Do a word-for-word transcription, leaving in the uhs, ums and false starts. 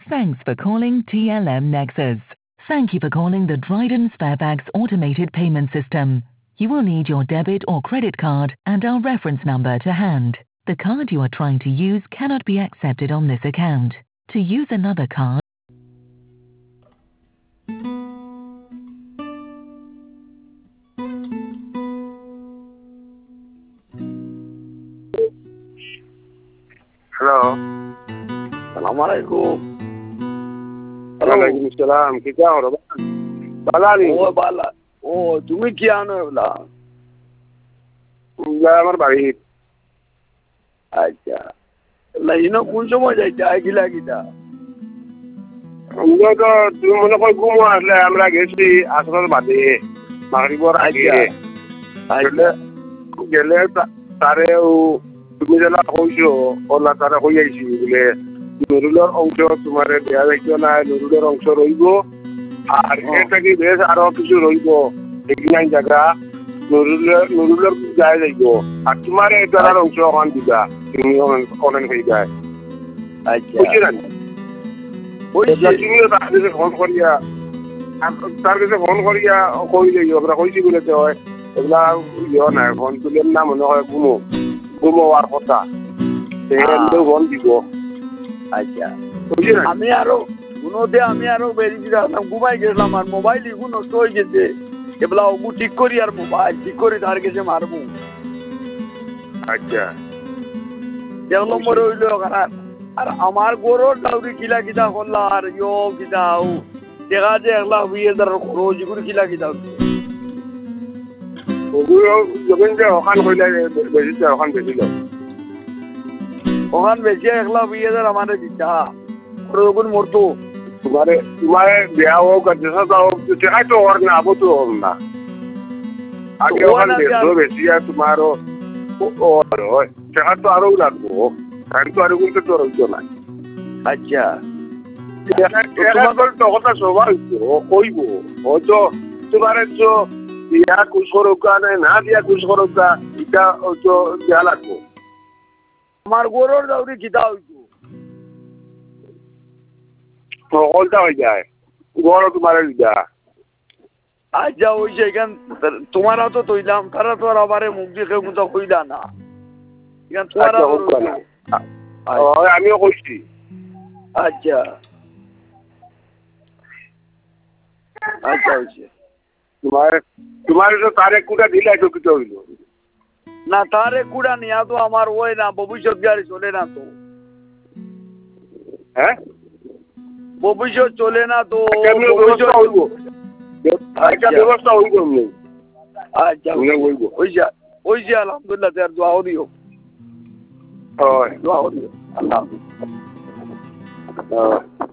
Thanks for calling T L M Nexus. Thank you for calling the Dryden Sparebags automated payment system. You will need your debit or credit card and our reference number to hand. The card you are trying to use cannot be accepted on this account. To use another card, Hello. Assalamualaikum. Waalaikumsalam. Kita orang Balani. Oh bala. Oh, তুমি কি আনো এগুলা? আমার বাড়ি। আচ্ছা। Lino কোন সময় যাইতে আইগিলা কিটা? আমরা তো তুমি মনে কই ঘুম আসলে আমরা গেছি আসর বাদে মাগরিবর আগে। আসলে গেলে তারেও তুমি যেন কইছো ওলা তারা কই আইছি বলে নুরুলের অংশ তোমার দেয়া যাইতো না নুরুলের অংশ রইব আর এটা কি বেশ আরো কিছু রইব এখানে জায়গা নুরুলের নুরুলের যায় যাইব আর তোমার এটার অংশ ওখান দিবা তুমি ওখানে হয়ে যায় আচ্ছা বুঝছি না তুমিও তার কাছে ফোন করিয়া তার কাছে ফোন করিয়া কই যাইও আমরা কইছি বলে তো হয় এগুলা ইয়ে নাই ফোন তুলেন না মনে হয় ঘুমো ঘুমো আর কথা সেখানে ফোন দিব আচ্ছা বুঝছি না আমি আরো কোনোতে আমি আরো বেরিয়ে ঘুমাই গেছিলাম আর মোবাইল ইগু নষ্ট হয়ে গেছে এগুলা ওগু ঠিক করি আর মোবাইল ঠিক করে তার কাছে মারবো আচ্ছা এক নম্বরে হইল কারণ আর আমার গরুর ডাউরি কিলা কিতা করলা আর ইয়ো কিতা দেখা যে একলা হইয়ে তার খরচ এগুলো কিলা কিতা ওগুলো যখন যে ওখান হইলে বেশি ওখান বেশি লোক ওখান বেশি একলা হইয়ে তার আমার দিতা ওগুলো মরতো तुम्हारे तुम्हारे ब्याह होगा जैसा था चाहे तो और ना वो तो और ना आगे ओखान बेचो बेचिया तुम्हारो और चाहे तो आरो लागो কারণ তো আরো কিন্তু তোর হইতো না আচ্ছা তোমার তো কথা সবাই ও কইব ও তো তোমার তো দিয়া কুছ করোকা না দিয়া কুছ করোকা এটা তো দেয়া লাগবো আমার গরুর দাউরি কিতা হইতো ওলটা হয়ে যায় গরু তোমার যা আচ্ছা ওই যে এখান তোমারা তো তৈলাম তারা তো আর আমারে মুখ দেখে মতো কইলা না এখান তোমারা আমিও কইছি আচ্ছা আচ্ছা হয়েছে তোমার তোমার তো তারে কুটা দিলে তো কিছু হইল না তারে কুড়া নিয়া তো আমার ওই না ভবিষ্যৎ গাড়ি চলে না তো হ্যাঁ ভবিষ্যৎ চলে না তো ব্যবস্থা হইব আচ্ছা ওই যে ওই যে আলহামদুলিল্লাহ তার দোয়াও দিও দোয়াও দিও আল্লাহ